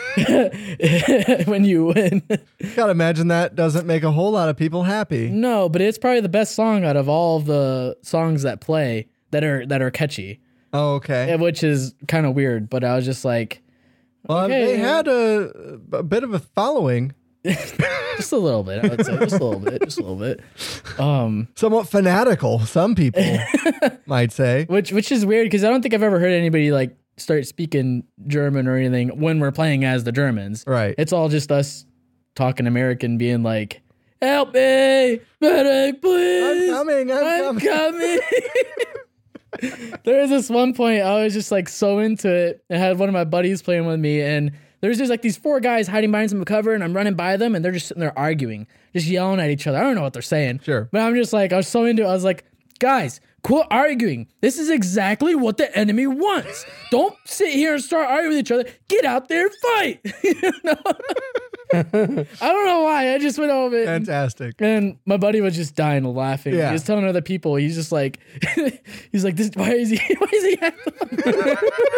when you win. Gotta imagine that doesn't make a whole lot of people happy. No, but it's probably the best song out of all of the songs that play that are that are catchy, Oh, okay. which is kind of weird. But I was just like, Well, okay. they had a, a bit of a following, just a little bit. I would say just a little bit, just a little bit. Um, somewhat fanatical. Some people might say. which which is weird because I don't think I've ever heard anybody like start speaking German or anything when we're playing as the Germans. Right. It's all just us talking American, being like, "Help me, medic, please! I'm coming. I'm, I'm coming. coming." There was this one point I was just like so into it. I had one of my buddies playing with me, and there's just like these four guys hiding behind some cover, and I'm running by them, and they're just sitting there arguing, just yelling at each other. I don't know what they're saying. Sure. But I'm just like, I was so into it. I was like, guys, quit arguing. This is exactly what the enemy wants. Don't sit here and start arguing with each other. Get out there and fight. You know? I don't know why. I just went over it. And, Fantastic. and my buddy was just dying of laughing. Yeah. He was telling other people. He's just like, he's like, this. Why is he? Why is he? acting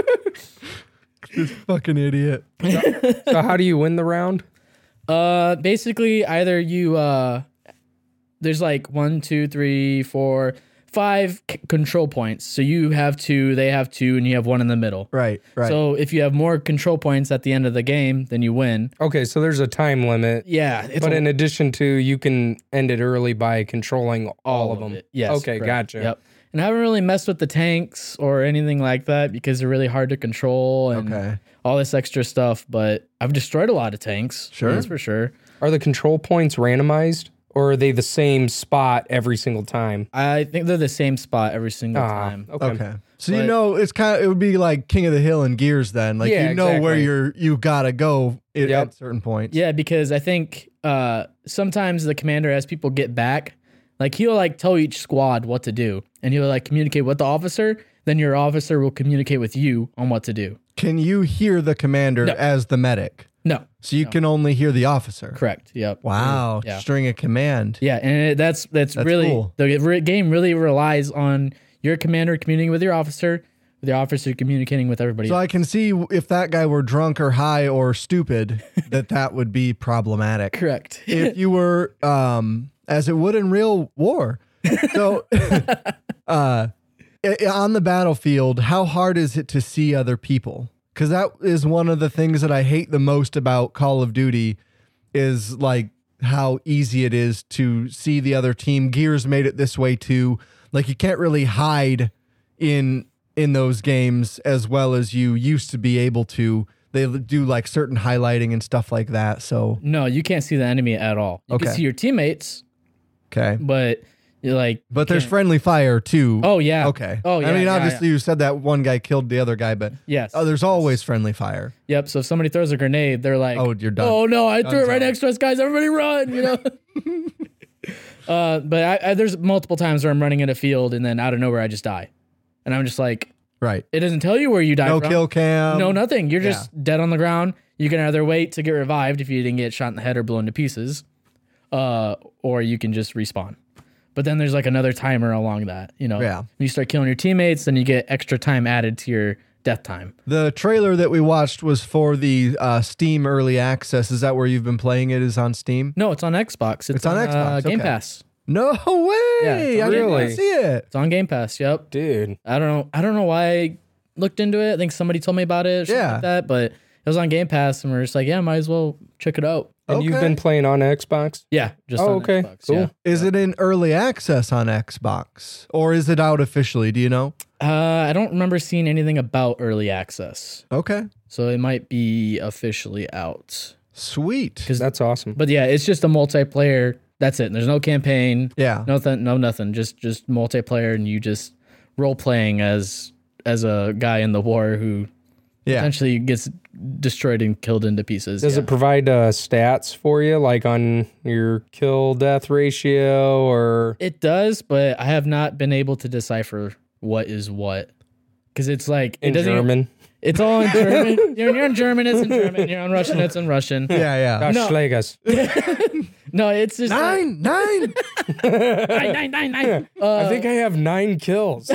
This fucking idiot. So how do you win the round? Uh, basically, either you uh, there's like one, two, three, four, five c- control points. So you have two, they have two, and you have one in the middle. Right. Right. So if you have more control points at the end of the game, then you win. Okay, so there's a time limit. Yeah, it's But a- in addition to, you can end it early by controlling all, of them. it. Yes. Okay, correct. gotcha. Yep. And I haven't really messed with the tanks or anything like that because they're really hard to control and Okay. all this extra stuff. But I've destroyed a lot of tanks. Sure. That's for sure. Are the control points randomized, or are they the same spot every single time? I think they're the same spot every single Ah, time. okay. Okay. So you But- know it's kind of it would be like King of the Hill and Gears then. Like Yeah, you know where exactly. you're you gotta go at, Yep. at certain points. Yeah, because I think uh, sometimes the commander, as people get back, like he'll like tell each squad what to do, and he'll like communicate with the officer. Then your officer will communicate with you on what to do. Can you hear the commander No. as the medic? No, So you can only hear the officer. correct. Yep. Wow. Yeah. String of command. Yeah, and it, that's, that's That's really cool. the re- game really relies on your commander communicating with your officer, with the officer communicating with everybody. So else. I can see if that guy were drunk or high or stupid, that that would be problematic. Correct. If you were, um, as it would in real war. So, uh, i- on the battlefield, how hard is it to see other people? Because that is one of the things that I hate the most about Call of Duty is like how easy it is to see the other team. Gears made it this way too. Like you can't really hide in in those games as well as you used to be able to. They do like certain highlighting and stuff like that. So No, you can't see the enemy at all. You Okay. can see your teammates, okay, but you're like, but you there's can't- friendly fire too. Oh yeah. okay. Oh yeah. I mean, yeah, obviously, yeah. you said that one guy killed the other guy, but Yes. oh, there's always friendly fire. Yep. So if somebody throws a grenade, they're like, Oh, you're done. Oh no, I threw it Dunzo. right next to us, guys. Everybody run! You know. uh, but I, I, there's multiple times where I'm running in a field and then out of nowhere I just die, and I'm just like, Right. it doesn't tell you where you died No from. kill cam. No, nothing. You're yeah. just dead on the ground. You can either wait to get revived if you didn't get shot in the head or blown to pieces, uh, or you can just respawn. But then there's like another timer along that. You know, Yeah. when you start killing your teammates, then you get extra time added to your death time. The trailer that we watched was for the uh, Steam Early Access. Is that where you've been playing it? Is on Steam? No, it's on Xbox. It's, It's on Uh, Xbox, Game okay. Pass. No way! Yeah, it's I on didn't Really? see it. It's on Game Pass. Yep. Dude. I don't know. I don't know why I looked into it. I think somebody told me about it or something Yeah. like that. But it was on Game Pass, and we're just like, yeah, might as well check it out. And you've Okay. been playing on Xbox? Yeah. Just Oh, on okay. Xbox. Cool. Yeah. Is it in early access on Xbox, or is it out officially? Do you know? Uh, I don't remember seeing anything about early access. Okay, So it might be officially out. sweet. That's awesome. But yeah, it's just a multiplayer. That's it. There's no campaign. Yeah, Nothing. No nothing. Just just multiplayer, and you just role playing as as a guy in the war who yeah. essentially gets destroyed and killed into pieces. Does yeah. it provide uh, stats for you, like on your kill death ratio or? It does, but I have not been able to decipher what is what. Because it's like it In doesn't. even- German? It's all in German. You're, you're in German. It's in German. You're on Russian. It's in Russian. Yeah, yeah. Gosh, No. Schlägers. No, it's just Nine, nine. nine, nine, nine, nine. Uh, I think I have nine kills.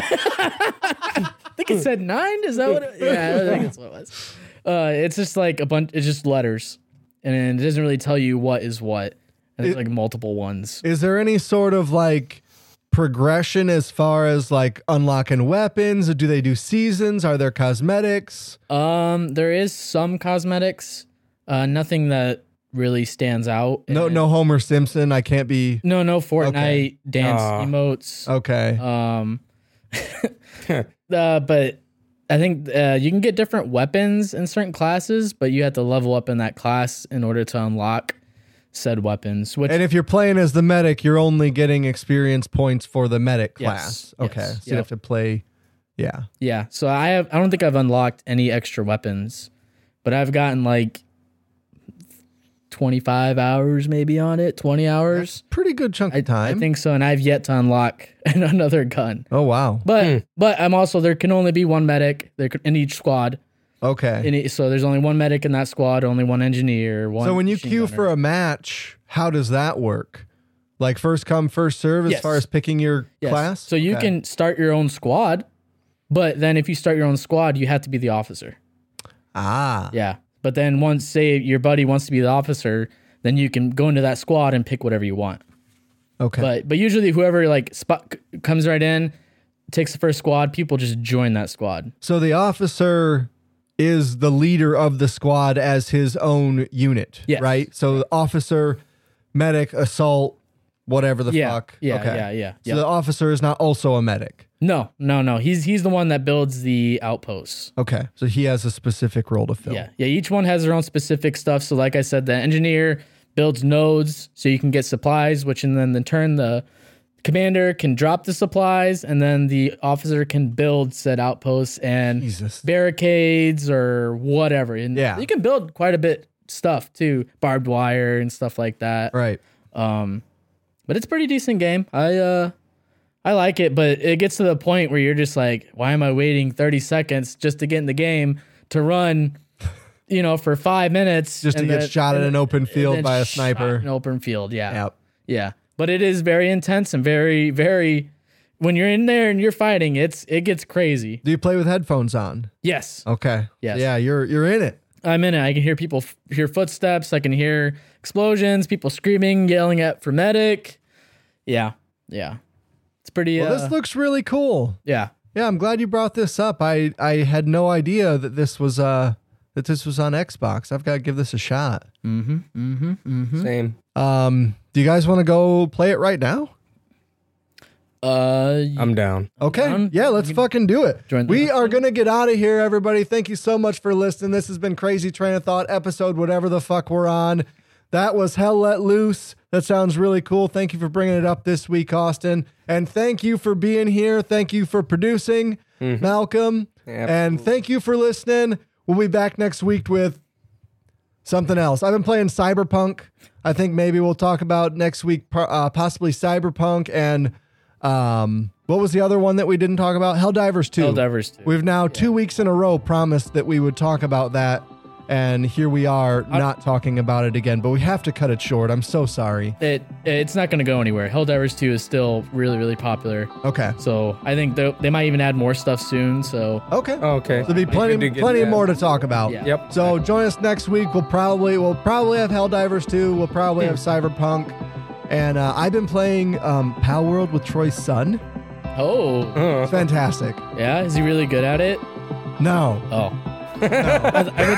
I think it said nine. Is that what? It, yeah, I think that's what it was. Uh, it's just like a bunch. It's just letters, and it doesn't really tell you what is what. And it's It- like multiple ones. Is there any sort of like progression as far as like unlocking weapons? Or do they do seasons? Are there cosmetics? Um, there is some cosmetics. Uh, nothing that really stands out. No, And- no Homer Simpson. I can't be. no, no Fortnite Okay. dance Aw. emotes. Okay. Um, uh, but I think uh, you can get different weapons in certain classes, but you have to level up in that class in order to unlock said weapons. Which And if you're playing as the medic, you're only getting experience points for the medic Yes, class. yes, Okay. So you yep. have to play. Yeah. yeah, so I have I don't think I've unlocked any extra weapons, but I've gotten like twenty-five hours maybe on it, twenty hours. Pretty good chunk I, of time. I think so, and I've yet to unlock another gun. Oh, wow. But Hmm. but I'm also there can only be one medic there could, in each squad. Okay. In e- so there's only one medic in that squad, only one engineer. One So when you machine queue gunner. for a match, how does that work? Like first come, first serve as Yes. far as picking your Yes. class? So you Okay. can start your own squad, but then if you start your own squad, you have to be the officer. Ah. Yeah. But then once say your buddy wants to be the officer, then you can go into that squad and pick whatever you want. Okay. But but usually whoever like spot c- comes right in, takes the first squad, people just join that squad. So the officer is the leader of the squad as his own unit, Yes. right? So the officer, medic, assault, whatever the Yeah. fuck. Yeah, okay. yeah, yeah, So yeah. the officer is not also a medic. No, no, no. He's he's the one that builds the outposts. Okay. So he has a specific role to fill. Yeah. Yeah. Each one has their own specific stuff. So, like I said, the engineer builds nodes so you can get supplies, which and then in turn the commander can drop the supplies, and then the officer can build said outposts and Jesus. barricades or whatever. And Yeah. you can build quite a bit stuff too, barbed wire and stuff like that. Right. Um, but it's a pretty decent game. I uh, I like it, but it gets to the point where you're just like, why am I waiting thirty seconds just to get in the game to run, you know, for five minutes Just to and get then- shot in and an then- open and field then by a shot sniper. in an open field, yeah, Yep. yeah. But it is very intense and very, very. When you're in there and you're fighting, it's it gets crazy. Do you play with headphones on? Yes, Okay. Yes. Yeah, you're you're in it. I'm in it. I can hear people f- hear footsteps. I can hear explosions, people screaming, yelling at for medic. Yeah, yeah. It's pretty. Well, uh, this looks really cool. yeah. Yeah, I'm glad you brought this up. I I had no idea that this was uh that this was on Xbox. I've got to give this a shot. Mm-hmm. Mm-hmm. Mm-hmm. Same. Um, do you guys want to go play it right now? Uh, I'm down. Okay. Down? Yeah, let's fucking do it. join the We are wrestling? going to get out of here, everybody. Thank you so much for listening. This has been Crazy Train of Thought episode, whatever the fuck we're on. That was Hell Let Loose. That sounds really cool. Thank you for bringing it up this week, Austin. And thank you for being here. Thank you for producing, Malcolm. And thank you for listening. We'll be back next week with something else. I've been playing Cyberpunk. I think maybe we'll talk about next week, uh, possibly Cyberpunk and um, what was the other one that we didn't talk about? Helldivers two. Helldivers two. We've now two weeks in a row promised that we would talk about that. And here we are not talking about it again, but we have to cut it short. I'm so sorry. It it's not going to go anywhere. Helldivers two is still really really popular. Okay. So I think they they might even add more stuff soon. So Okay. Okay. There'll be plenty, Good to get plenty that. more to talk about. Yeah. Yep. So join us next week. We'll probably we'll probably have Helldivers two. We'll probably have Cyberpunk. And uh, I've been playing um, Pal World with Troy's son. oh Uh, It's fantastic. yeah, is he really good at it? No. Oh. I, I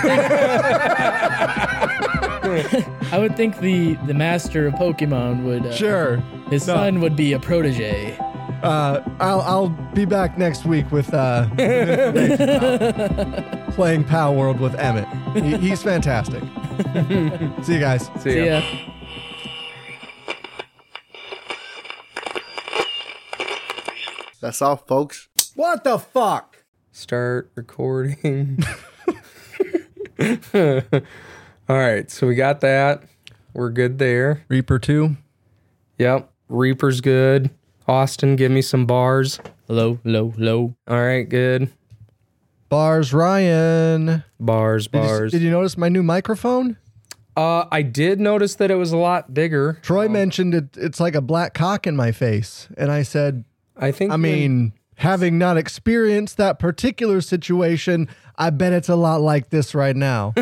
would think I would think the the master of Pokemon would uh, Sure. his No. son would be a protege. Uh, I'll I'll be back next week with uh, some information about playing Pal World with Emmett. He, he's fantastic. See you guys. see See ya. ya. That's all, folks. What the fuck? Start recording. All right, so we got that. We're good there. Reaper two. Yep. Reaper's good. Austin, give me some bars. Low, low, low. All right, good. Bars Ryan. Bars, Did you, bars. did you notice my new microphone? Uh, I did notice that it was a lot bigger. Troy mentioned it. It's like a black cock in my face, and I said, I think. I mean, having not experienced that particular situation, I bet it's a lot like this right now.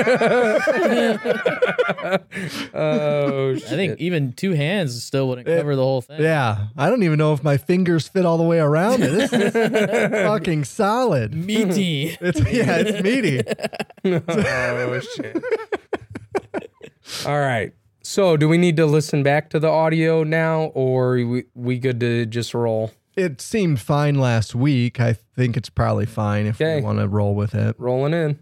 oh I shit. think even two hands still wouldn't cover the whole thing. Yeah, I don't even know if my fingers fit all the way around it. This is fucking solid. Meaty. It's yeah, it's meaty. oh shit. All right. So, do we need to listen back to the audio now, or are we we good to just roll? It seemed fine last week. I think it's probably fine if Okay. we want to roll with it. Rolling in.